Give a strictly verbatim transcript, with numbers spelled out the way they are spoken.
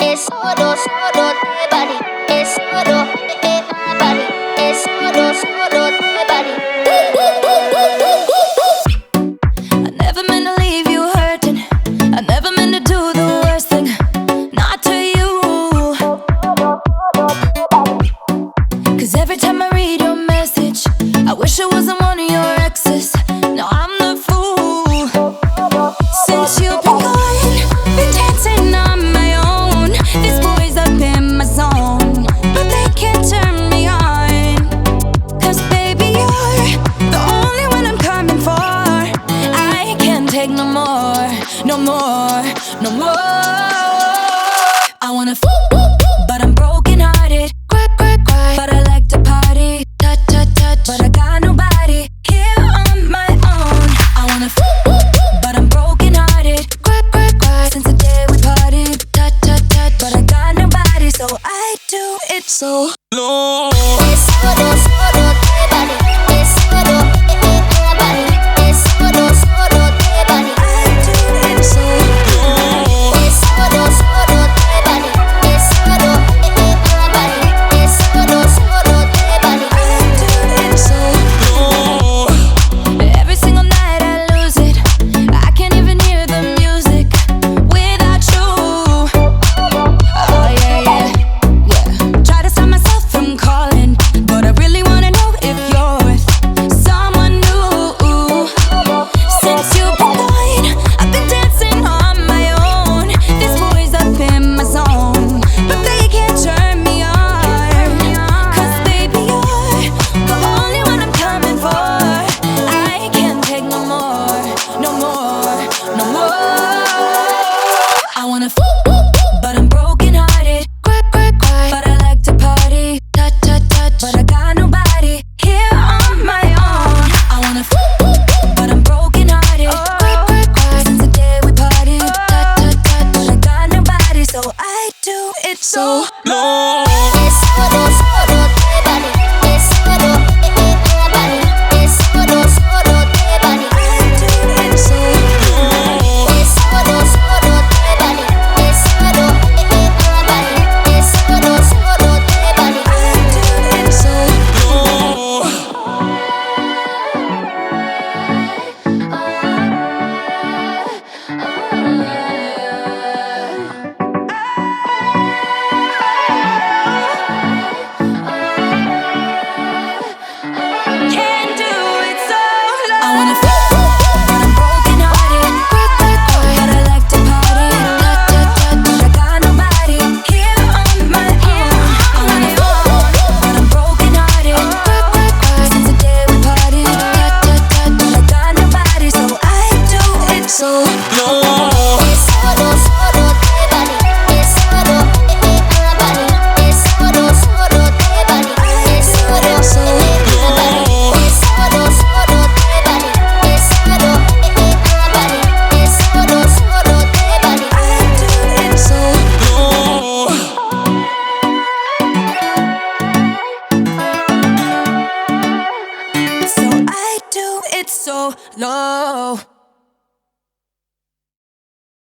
es solo, solo te body, es solo, eh, eh, my body, es solo, solo te body. I never meant to leave you hurting. I never meant to do the worst thing, not to you. Cause every time I read your message, I wish I wasn't one of your exes. Now I'm the fool. Since you've been gone, been dancing on my own. These boys up in my zone, but they can't turn me on. Cause baby, you're the only one I'm coming for. I can't take no more, no more, no more. I wanna f, but I'm broken hearted. Cry, cry, cry, but I like to party. Touch, touch, touch, but I got nobody here on my own. I wanna f, but I'm broken hearted. Cry, cry, cry, since the day we parted. Touch, touch, touch, but I got nobody, so I do it so low. Es solo, solo te body, es solo, eh, eh, my body, es solo, solo te body. I do it so low. Es solo, solo te body, es solo, eh, eh, my body, es solo, solo te body. I do it so low. Every single night I lose it. I can't even hear the music without you. Oh yeah, yeah, yeah. Try to stop myself from calling, but I really wanna know if you're with someone new. Since you've been gone, I've been dancing on my own. These boys up in my zone, but they can't turn me on. Cause baby, you're the only one I'm coming for. I can't take no more, no more, no more. I wanna f, but I'm broken hearted. Cry, cry, cry, but I like to party. Touch, touch, touch, but I got nobody here on my own. I wanna f, but I'm broken hearted. Cry, cry, cry, since the day we parted. Touch, touch, touch, but I got nobody, so I do it so low.